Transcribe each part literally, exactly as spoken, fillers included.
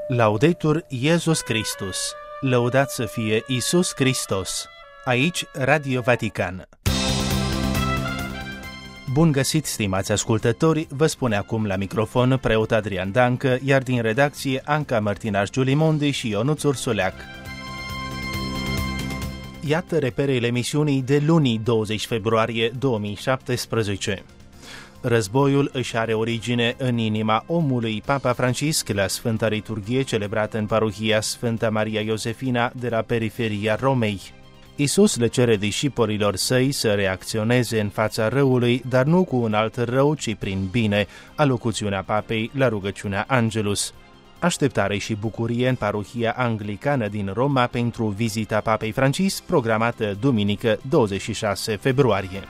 Laudetur Iesus Christus, lăudat să fie Iisus Hristos. Aici Radio Vatican. Bun găsit, stimați ascultători, vă spune acum la microfon preot Adrian Dancă, iar din redacție Anca Mărtinaș Giulimondi și Ionuț Ursuleac. Iată reperele emisiunii de luni douăzeci februarie două mii șaptesprezece. Războiul își are origine în inima omului. Papa Francisc, la Sfânta Liturghie celebrată în parohia Sfânta Maria Iosefina de la periferia Romei. Iisus le cere discipolilor săi să reacționeze în fața răului, dar nu cu un alt rău, ci prin bine, alocuțiunea papei la rugăciunea Angelus. Așteptare și bucurie în parohia anglicană din Roma pentru vizita papei Francisc, programată duminică douăzeci și șase februarie.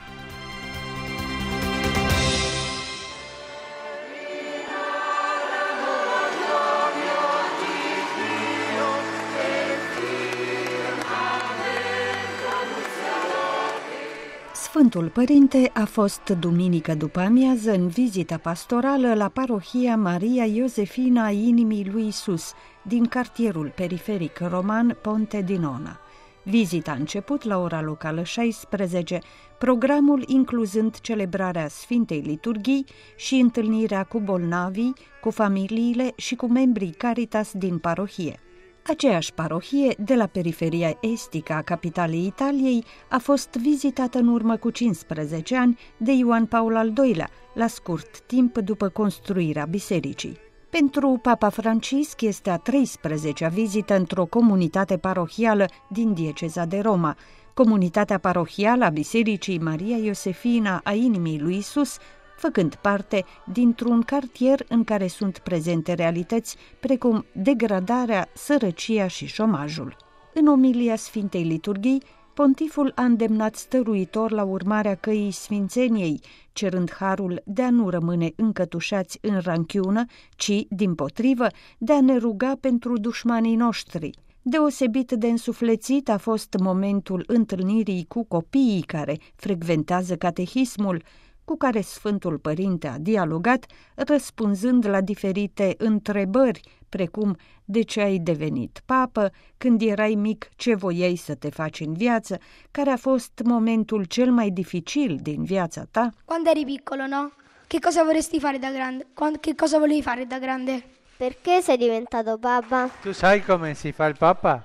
Sfântul Părinte a fost duminică după amiază în vizită pastorală la parohia Maria Iosefina a Inimii lui Iisus, din cartierul periferic roman Ponte di Nona. Vizita a început la ora locală șaisprezece, programul incluzând celebrarea Sfintei Liturghii și întâlnirea cu bolnavii, cu familiile și cu membrii Caritas din parohie. Aceeași parohie, de la periferia estică a capitalei Italiei, a fost vizitată în urmă cu cincisprezece ani de Ioan Paul al doilea, la scurt timp după construirea bisericii. Pentru Papa Francisc este a treisprezecea vizită într-o comunitate parohială din dieceza de Roma. Comunitatea parohială a Bisericii Maria Iosefina a Inimii lui Iisus, făcând parte dintr-un cartier în care sunt prezente realități precum degradarea, sărăcia și șomajul. În omilia Sfintei Liturghii, pontiful a îndemnat stăruitor la urmarea căii sfințeniei, cerând harul de a nu rămâne încătușați în ranchiună, ci, dimpotrivă, de a ne ruga pentru dușmanii noștri. Deosebit de însuflețit a fost momentul întâlnirii cu copiii care frecventează catehismul, cu care Sfântul Părinte a dialogat, răspunzând la diferite întrebări, precum de ce ai devenit papă, când erai mic ce voiai să te faci în viață, care a fost momentul cel mai dificil din viața ta. Quando eri piccolo, no? Che cosa vorresti fare da grande? Che cosa volevi fare da grande? Perché sei diventato papa? Tu sai come si fa il papa?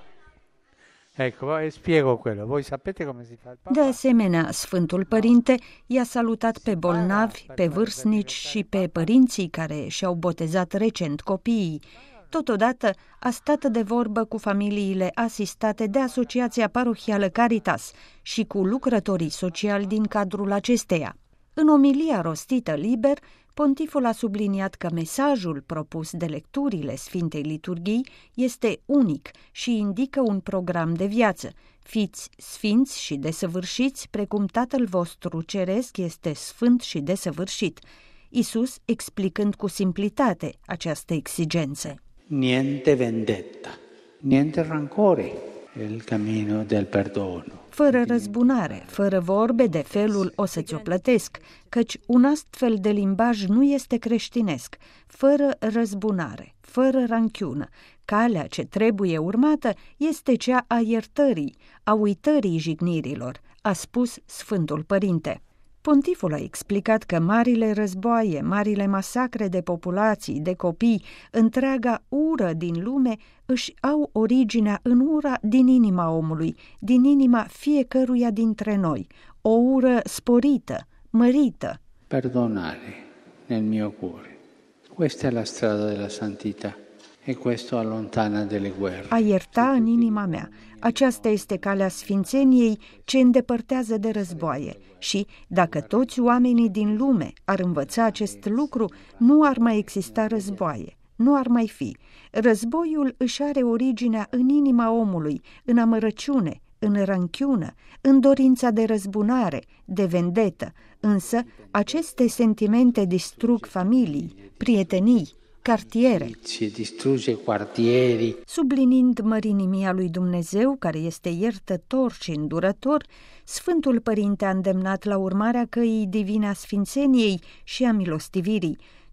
Ecco, spiego quello. Voi sapete come si fa il papa? De asemenea, Sfântul Părinte i-a salutat pe bolnavi, pe vârstnici și pe părinții care și-au botezat recent copiii. Totodată a stat de vorbă cu familiile asistate de Asociația Parohială Caritas și cu lucrătorii sociali din cadrul acesteia. În omilia rostită liber, pontiful a subliniat că mesajul propus de lecturile Sfintei Liturghii este unic și indică un program de viață. Fiți sfinți și desăvârșiți, precum Tatăl vostru ceresc este sfânt și desăvârșit. Iisus explicând cu simplitate această exigență. Niente vendetta, niente rancore, il cammino del perdono. Fără răzbunare, fără vorbe de felul o să ți-o plătesc, căci un astfel de limbaj nu este creștinesc, fără răzbunare, fără ranchiună. Calea ce trebuie urmată este cea a iertării, a uitării jignirilor, a spus Sfântul Părinte. Pontiful a explicat că marile războaie, marile masacre de populații, de copii, întreaga ură din lume își au originea în ura din inima omului, din inima fiecăruia dintre noi, o ură sporită, mărită. Perdonare nel mio cuore. Questa è la strada della santità. E questo allontana delle guerre. A ierta în inima mea. Aceasta este calea sfințeniei ce îndepărtează de războaie. Și, dacă toți oamenii din lume ar învăța acest lucru, nu ar mai exista războaie. Nu ar mai fi. Războiul își are originea în inima omului, în amărăciune, în ranchiună, în dorința de răzbunare, de vendetă. Însă, aceste sentimente distrug familii, prietenii, cartiere. Distruge quartieri. Subliniind mărinimia lui Dumnezeu, care este iertător și îndurător, Sfântul Părinte a îndemnat la urmarea căii divine a sfințeniei și a milostivirii.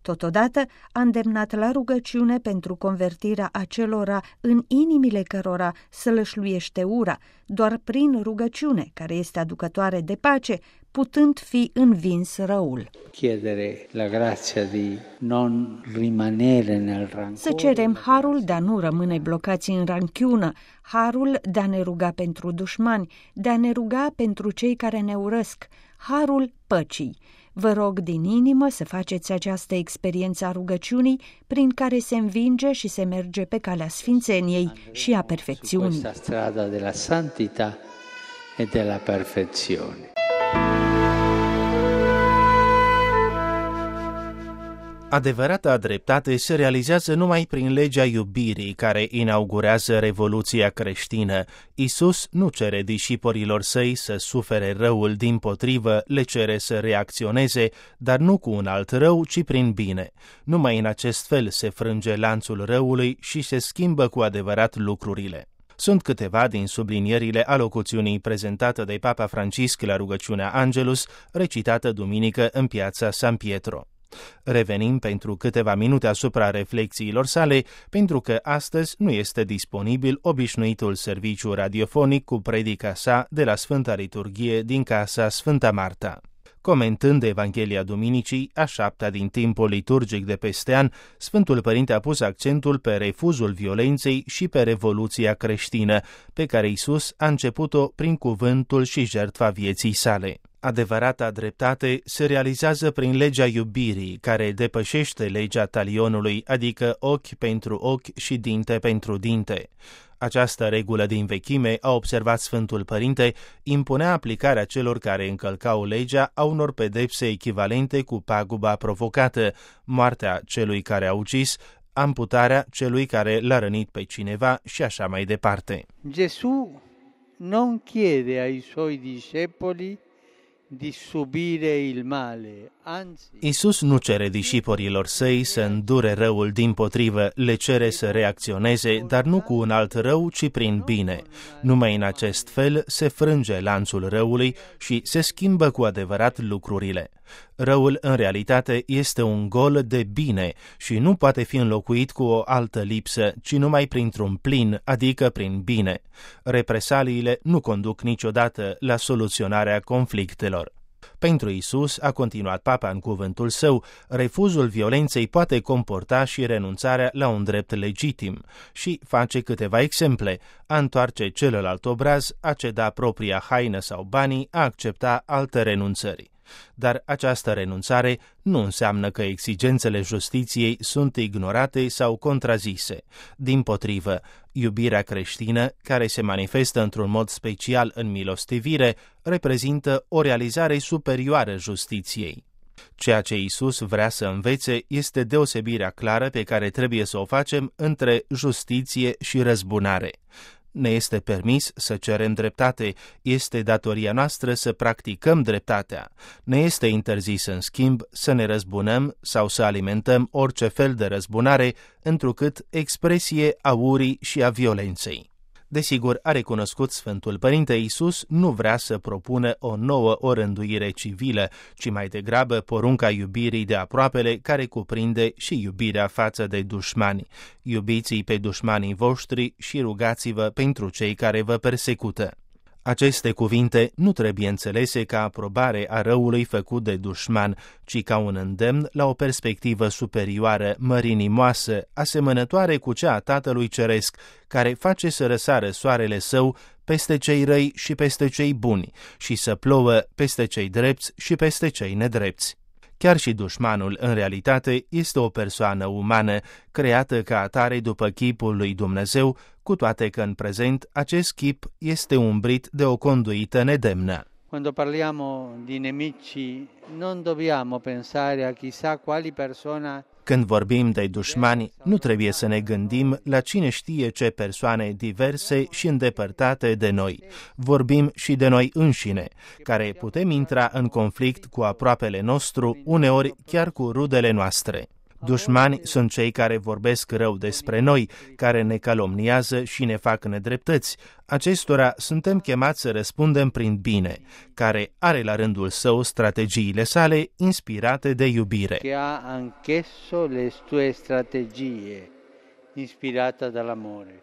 Totodată a îndemnat la rugăciune pentru convertirea acelora în inimile cărora sălășluiește ura, doar prin rugăciune, care este aducătoare de pace, putând fi învins răul. Chiedere la grazia di non rimanere nel rancore. Să cerem harul de a nu rămâne blocați în ranchiună, harul de a ne ruga pentru dușmani, de a ne ruga pentru cei care ne urăsc, harul păcii. Vă rog din inimă să faceți această experiență a rugăciunii prin care se învinge și se merge pe calea sfințeniei și a perfecțiunii. Questa strada della santità e della perfezione. Adevărata dreptate se realizează numai prin legea iubirii care inaugurează Revoluția creștină. Iisus nu cere discipolilor săi să sufere răul, dimpotrivă le cere să reacționeze, dar nu cu un alt rău, ci prin bine. Numai în acest fel se frânge lanțul răului și se schimbă cu adevărat lucrurile. Sunt câteva din sublinierile alocuțiunii prezentată de Papa Francisc la rugăciunea Angelus, recitată duminică în piața San Pietro. Revenim pentru câteva minute asupra reflexiilor sale, pentru că astăzi nu este disponibil obișnuitul serviciu radiofonic cu predica sa de la Sfânta Liturghie din casa Sfânta Marta. Comentând Evanghelia Duminicii, a șaptea din timpul liturgic de peste an, Sfântul Părinte a pus accentul pe refuzul violenței și pe revoluția creștină, pe care Iisus a început-o prin cuvântul și jertfa vieții sale. Adevărata dreptate se realizează prin legea iubirii, care depășește legea talionului, adică ochi pentru ochi și dinte pentru dinte. Această regulă din vechime, a observat Sfântul Părinte, impunea aplicarea celor care încălcau legea a unor pedepse echivalente cu paguba provocată, moartea celui care a ucis, amputarea celui care l-a rănit pe cineva și așa mai departe. Gesù non chiede ai suoi discepoli di subire il male, anzi. Iisus nu cere discipolilor săi să îndure răul, dimpotrivă le cere să reacționeze, dar nu cu un alt rău, ci prin bine. Numai în acest fel se frânge lanțul răului și se schimbă cu adevărat lucrurile. Răul, în realitate, este un gol de bine și nu poate fi înlocuit cu o altă lipsă, ci numai printr-un plin, adică prin bine. Represaliile nu conduc niciodată la soluționarea conflictelor. Pentru Iisus, a continuat Papa în cuvântul său, refuzul violenței poate comporta și renunțarea la un drept legitim și face câteva exemple: a întoarce celălalt obraz, a ceda propria haină sau banii, a accepta alte renunțări. Dar această renunțare nu înseamnă că exigențele justiției sunt ignorate sau contrazise. Dimpotrivă, iubirea creștină, care se manifestă într-un mod special în milostivire, reprezintă o realizare superioară justiției. Ceea ce Iisus vrea să învețe este deosebirea clară pe care trebuie să o facem între justiție și răzbunare. Ne este permis să cerem dreptate, este datoria noastră să practicăm dreptatea. Ne este interzis, în schimb, să ne răzbunăm sau să alimentăm orice fel de răzbunare, întrucât expresie a urii și a violenței. Desigur, a recunoscut Sfântul Părinte, Iisus nu vrea să propună o nouă orânduire civilă, ci mai degrabă porunca iubirii de aproapele, care cuprinde și iubirea față de dușmani. Iubiți-i pe dușmanii voștri și rugați-vă pentru cei care vă persecută. Aceste cuvinte nu trebuie înțelese ca aprobare a răului făcut de dușman, ci ca un îndemn la o perspectivă superioară, mărinimoasă, asemănătoare cu cea a Tatălui Ceresc, care face să răsară soarele său peste cei răi și peste cei buni și să plouă peste cei drepți și peste cei nedrepți. Chiar și dușmanul, în realitate, este o persoană umană, creată ca atare după chipul lui Dumnezeu, cu toate că în prezent acest chip este umbrit de o conduită nedemnă. Quando parliamo di nemici, non dobbiamo pensare a chissà quali persona. Când vorbim de dușmani, nu trebuie să ne gândim la cine știe ce persoane diverse și îndepărtate de noi. Vorbim și de noi înșine, care putem intra în conflict cu aproapele nostru, uneori chiar cu rudele noastre. Dușmani sunt cei care vorbesc rău despre noi, care ne calomniază și ne fac nedreptăți. Acestora suntem chemați să răspundem prin bine, care are la rândul său strategiile sale inspirate de iubire. Che ha anch'esso le sue strategie inspirate dall'amore.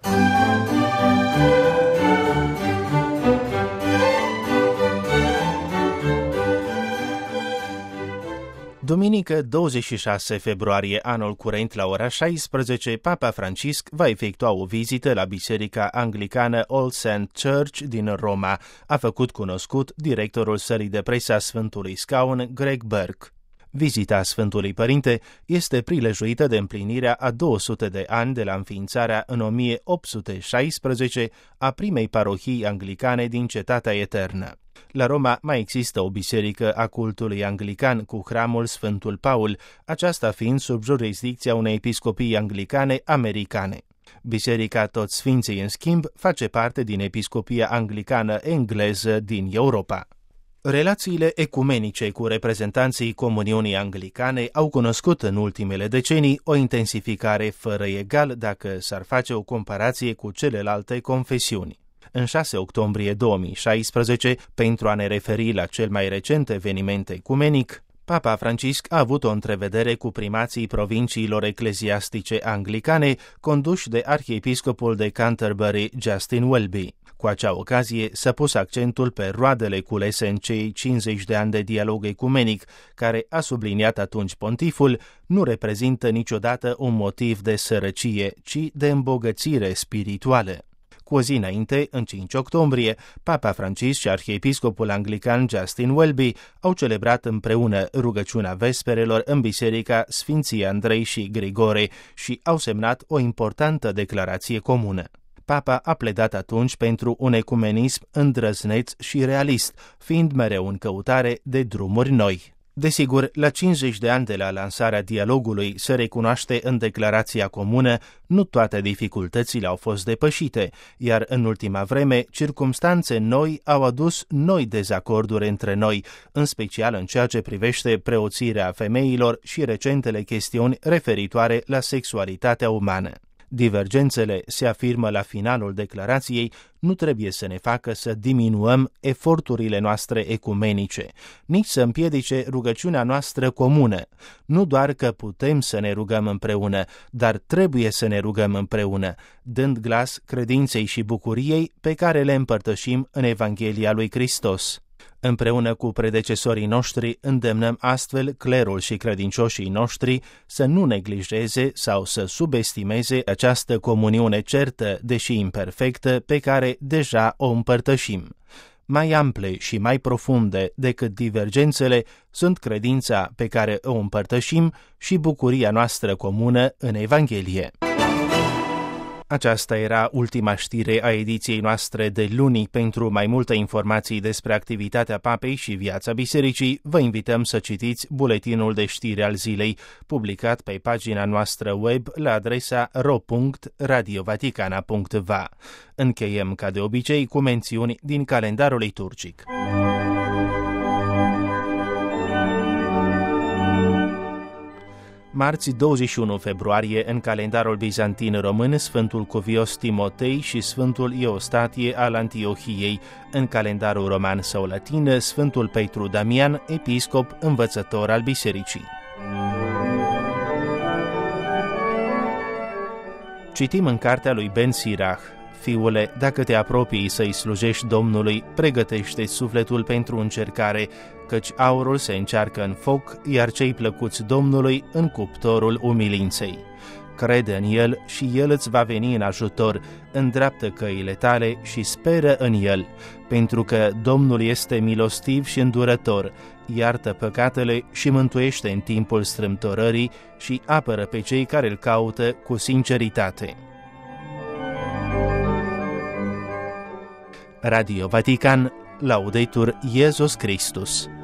Duminică douăzeci și șase februarie anul curent la ora șaisprezece, Papa Francisc va efectua o vizită la Biserica Anglicană All Saints Church din Roma, a făcut cunoscut directorul sălii de presă a Sfântului Scaun, Greg Burke. Vizita Sfântului Părinte este prilejuită de împlinirea a două sute de ani de la înființarea în o mie opt sute șaisprezece a primei parohii anglicane din Cetatea Eternă. La Roma mai există o biserică a cultului anglican cu hramul Sfântul Paul, aceasta fiind sub jurisdicția unei episcopii anglicane americane. Biserica Toți Sfinții, în schimb, face parte din episcopia anglicană engleză din Europa. Relațiile ecumenice cu reprezentanții Comuniunii Anglicane au cunoscut în ultimele decenii o intensificare fără egal dacă s-ar face o comparație cu celelalte confesiuni. În șase octombrie două mii șaisprezece, pentru a ne referi la cel mai recent eveniment ecumenic, Papa Francisc a avut o întrevedere cu primații provinciilor ecleziastice anglicane conduși de arhiepiscopul de Canterbury, Justin Welby. Cu acea ocazie s-a pus accentul pe roadele culese în cei cincizeci de ani de dialog ecumenic, care, a subliniat atunci pontiful, nu reprezintă niciodată un motiv de sărăcie, ci de îmbogățire spirituală. Cu o zi înainte, în cinci octombrie, Papa Francisc și arhiepiscopul anglican Justin Welby au celebrat împreună rugăciunea vesperelor în biserica Sfinții Andrei și Grigore și au semnat o importantă declarație comună. Papa a pledat atunci pentru un ecumenism îndrăzneț și realist, fiind mereu în căutare de drumuri noi. Desigur, la cincizeci de ani de la lansarea dialogului se recunoaște în declarația comună, nu toate dificultățile au fost depășite, iar în ultima vreme, circumstanțe noi au adus noi dezacorduri între noi, în special în ceea ce privește preoțirea femeilor și recentele chestiuni referitoare la sexualitatea umană. Divergențele, se afirmă la finalul declarației, nu trebuie să ne facă să diminuăm eforturile noastre ecumenice, nici să împiedice rugăciunea noastră comună. Nu doar că putem să ne rugăm împreună, dar trebuie să ne rugăm împreună, dând glas credinței și bucuriei pe care le împărtășim în Evanghelia lui Hristos. Împreună cu predecesorii noștri îndemnăm astfel clerul și credincioșii noștri să nu neglijeze sau să subestimeze această comuniune certă, deși imperfectă, pe care deja o împărtășim. Mai ample și mai profunde decât divergențele sunt credința pe care o împărtășim și bucuria noastră comună în Evanghelie. Aceasta era ultima știre a ediției noastre de luni. Pentru mai multe informații despre activitatea Papei și viața Bisericii, vă invităm să citiți buletinul de știri al zilei, publicat pe pagina noastră web la adresa ro punct radiovaticana punct va. Încheiem ca de obicei cu mențiuni din calendarul liturgic. Marți douăzeci și unu februarie, în calendarul bizantin român, Sfântul Cuvios Timotei și Sfântul Iostatie al Antiohiei, în calendarul roman sau latin, Sfântul Petru Damian, episcop învățător al bisericii. Citim în cartea lui Ben Sirach: Fiule, dacă te apropii să-i slujești Domnului, pregătește sufletul pentru încercare, căci aurul se încearcă în foc, iar cei plăcuți Domnului în cuptorul umilinței. Crede în El și El îți va veni în ajutor, îndreaptă căile tale și speră în El, pentru că Domnul este milostiv și îndurător, iartă păcatele și mântuiește în timpul strâmtorării și apără pe cei care îl caută cu sinceritate. Radio Vatican, Laudetur Iesus Christus.